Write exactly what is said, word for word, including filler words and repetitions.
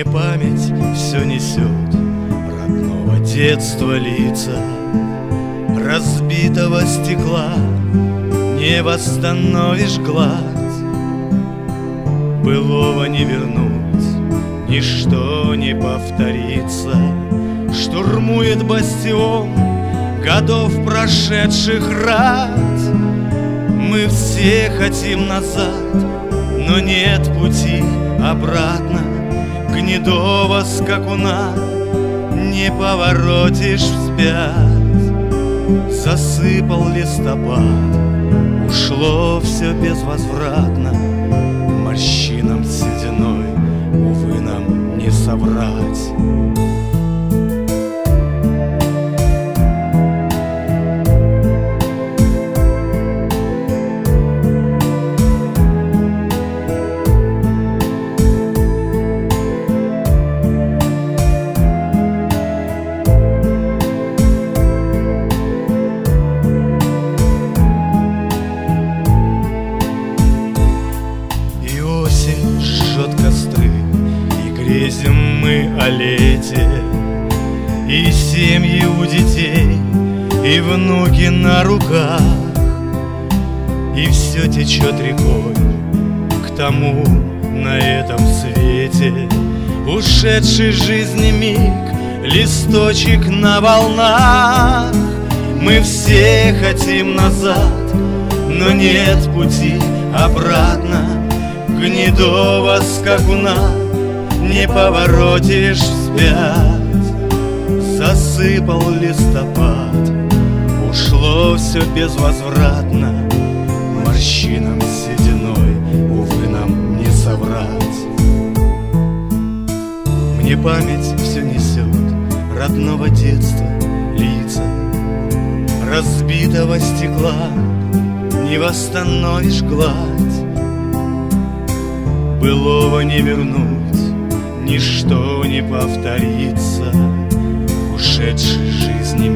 Мне память все несет родного детства лица, разбитого стекла не восстановишь гладь, былого не вернуть, ничто не повторится. Штурмует бастион годов прошедших рад. Мы все хотим назад, но нет пути обратно. Гнедого скакуна не поворотишь вспять. Засыпал листопад, ушло все безвозвратно. Морщинам сединой, увы, нам не соврать. Жжет костры, и грезим мы о лете, и семьи у детей, и внуки на руках, и все течет рекой к тому на этом свете. Ушедший жизни миг, листочек на волнах. Мы все хотим назад, но нет пути обратно. Гнедого скакуна не поворотишь вспять. Засыпал листопад, ушло все безвозвратно. Морщинам сединой, увы, нам не соврать. Мне память все несет родного детства лица, разбитого стекла не восстановишь гладь. Былого не вернуть, ничто не повторится. Ушедший жизни